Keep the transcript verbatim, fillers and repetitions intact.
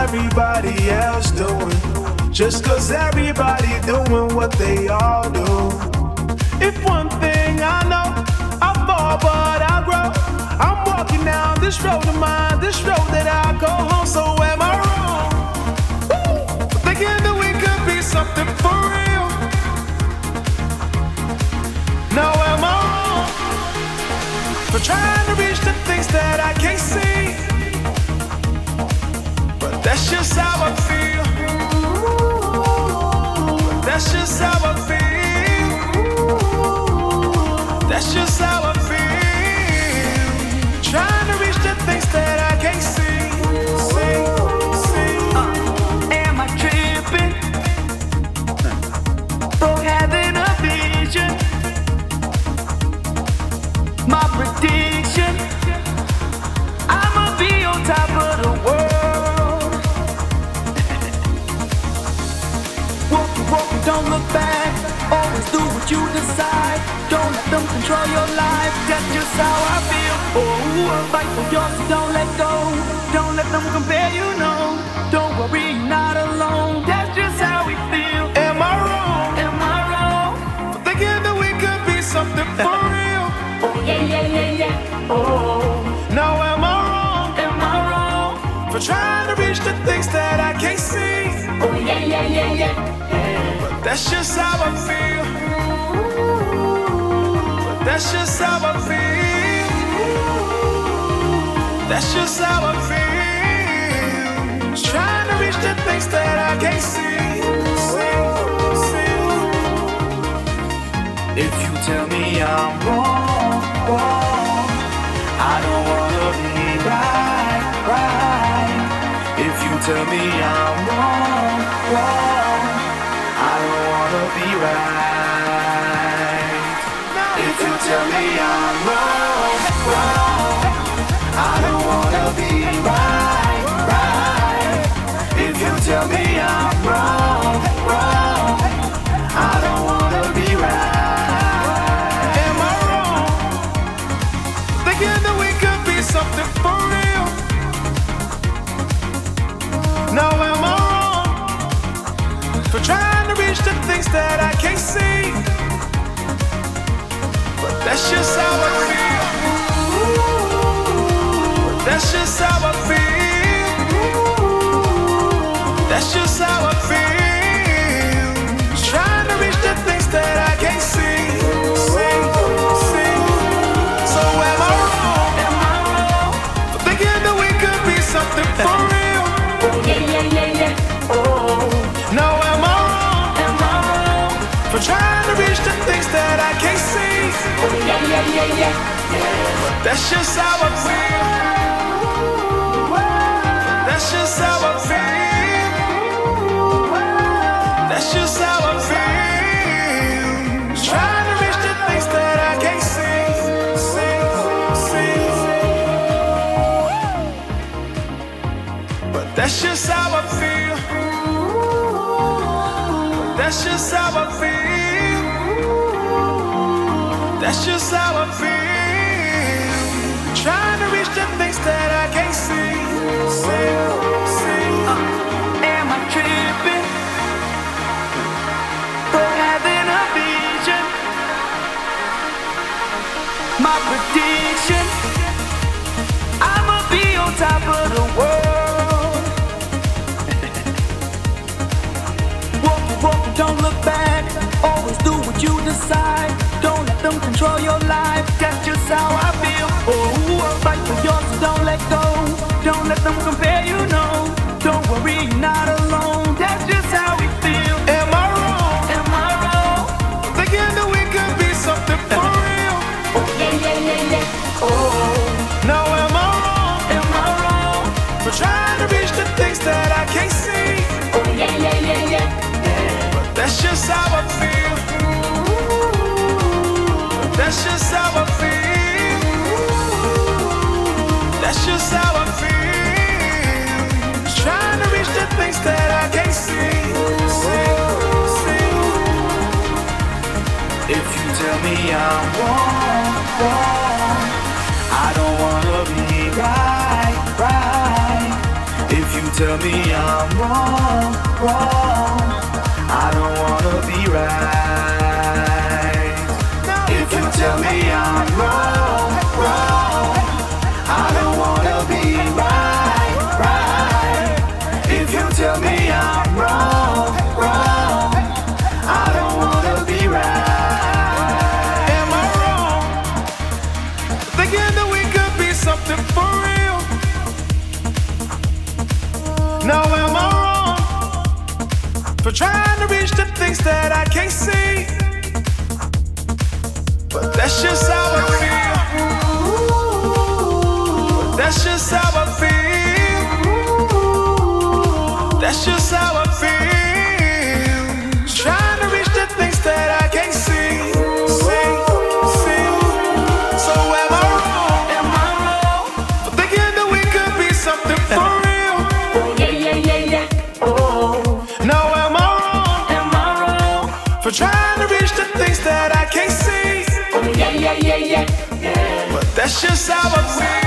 everybody else doing. Just cause everybody doing what they all do. If one thing I know, I fall but I grow. I'm walking down this road of mine, this road that I go home. So am I wrong? Woo! Thinking that we could be something for real. No, am I wrong? For trying to reach the things that I can't see. But that's just how I feel. But that's just how I feel. That's just how I feel. Trying to reach the things that I can't see. See, see. Uh, am I tripping? For having a vision. My prediction, I'ma be on top of the world. Walking, walking, don't look back. Always do what you decide. Don't let them control your life. That's just how I feel. Oh, fight for yours, so don't let go. Don't let them compare you, no. Don't worry, you're not alone. That's just how we feel. Am I wrong? Am I wrong? For thinking that we could be something for real. Oh, yeah, yeah, yeah, yeah. Oh, No, am I wrong? am I wrong? For trying to reach the things that I can't see. Oh, yeah, yeah, yeah, yeah. But that's just how I feel. But that's just how I feel. That's just how I feel. Trying to reach the things that I can't see. See, see. If you tell me I'm wrong, wrong, I don't wanna be right, right. If you tell me I'm wrong, wrong, I don't wanna be right. If you tell me I'm wrong, wrong, I don't wanna be right, right. If you tell me I'm wrong, wrong, I don't wanna be right. Am I wrong? Thinking that we could be something for real. No, am I wrong? For trying to reach the things that I can't see. But that's just how I feel. But that's just how I feel. That's just how I feel. Trying to reach the things that I can't see. See, see. So am I wrong? Am I wrong? For thinking that we could be something for real. Oh, yeah, yeah, yeah, yeah. Oh, No, am I wrong? am I wrong? For trying to reach the things that I can't see. Oh, yeah, yeah, yeah, yeah. But that's just how I feel. That's just how I feel. That's just how I feel. Trying to reach the things that I can't see. See, see. But that's just how I feel. That's just how I feel. That's just how I feel. Trying to reach the things that I can't see. See, see. Uh, am I tripping? For having a vision. My prediction, I'ma be on top of the world. Walking, walking, don't look back. Always do what you decide. Don't let them control your life. That's just how I feel. Oh, fight for yours, so don't let go. Don't let them compare you, no. Don't worry, you're not alone. That's just how we feel. Am I wrong? Am I wrong? Thinking that we could be something for real. Oh, yeah, yeah, yeah, yeah. Oh, No, am I wrong? am I wrong? For trying to reach the things that I can't see. Oh, yeah, yeah, yeah, yeah. But that's just how I feel. That's just how I feel. That's just how I feel. Trying to reach the things that I can't see. See, see. If you tell me I'm wrong, wrong, I don't wanna be right, right. If you tell me I'm wrong, wrong, I don't wanna be right. If you tell me I'm wrong, wrong, I don't wanna be right, right. If you tell me I'm wrong, wrong, I don't wanna be right. Am I wrong? Thinking that we could be something for real. No, am I wrong for trying to reach the things that I can't see? But that's just how I feel. But that's just how I feel. That's just how I feel. Trying to reach the things that I can't see. See, see. So am I wrong? Am I wrong for thinking that we could be something for real? No, am I wrong? Am I wrong for trying to reach the things that I can't see? Oh yeah, yeah, yeah, yeah, yeah. But that's just how I feel.